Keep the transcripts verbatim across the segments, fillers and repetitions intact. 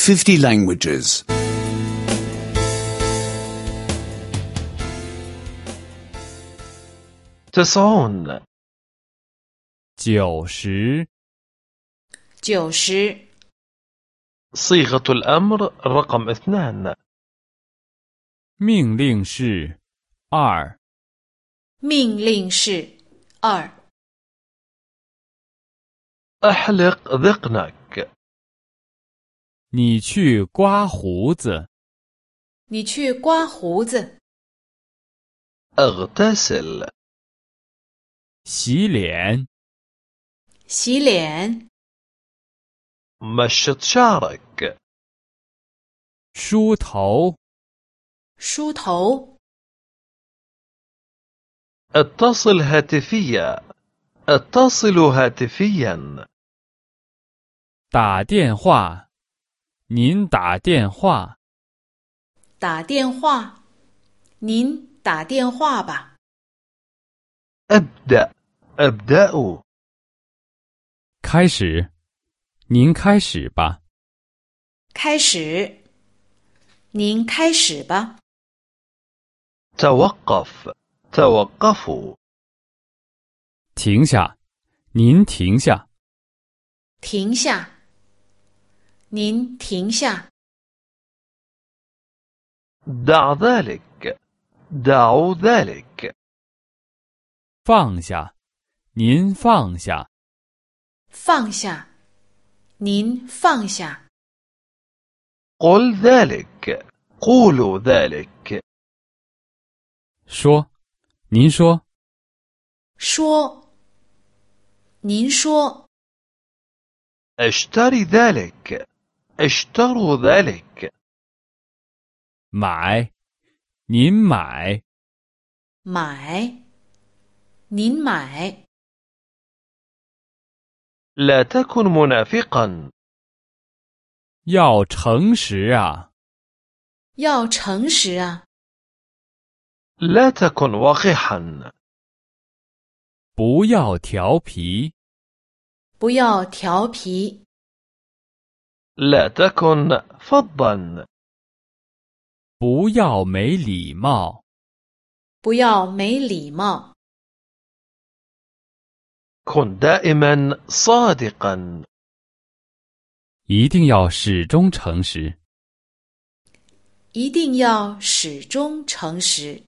fifty languages. 90 九十九十 صيغة الأمر رقم اثنان. 命令是二命令是二 أحلق ذقنك. 你去刮胡子你去刮胡子 أغتسل. 洗脸洗脸 مشط شعرك. 梳头梳头 اتصل هاتفيا. اتصل هاتفيا. 打电话您打电话打电话您打电话吧 أبدأ. أبدأ. 开始您开始吧开始您开始吧 توقف. توقفوا. 停下您停下停下您停下 دع ذلك. دعوا ذلك. 放下您放下放下您放下 قل ذلك. قولوا ذلك. 说您说说您说 اشتري ذلك. اشتروا ذلك. 买您买买您买 لا تكن منافقا. 要诚实啊要诚实啊 لا تكن وقحا. 不要调皮不要调皮 لا تكن فظا. 不要没礼貌不要没礼貌 كن دائما صادقا. 一定要始终诚实一定要始终诚实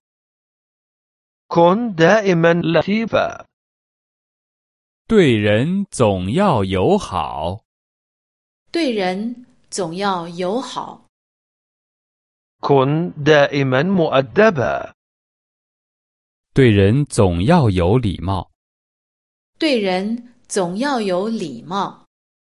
كن دائما لطيفا. 对人总要友好对人总要友好 كن دائما مؤدبا. 对人总要有礼貌对人总要有礼貌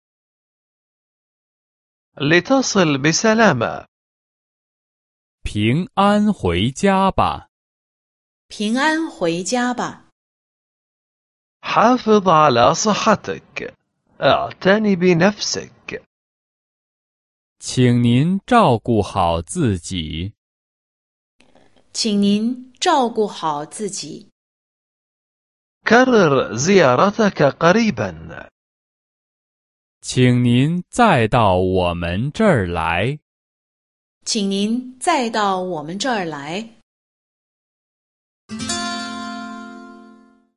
لتصل بسلامة. 平安回家吧平安回家吧 حافظ على صحتك. اعتني بنفسك. 请您照顾好自己请您照顾好自己 كرر زيارتك قريبا. 请您再到我们这儿来请您再到我们这儿来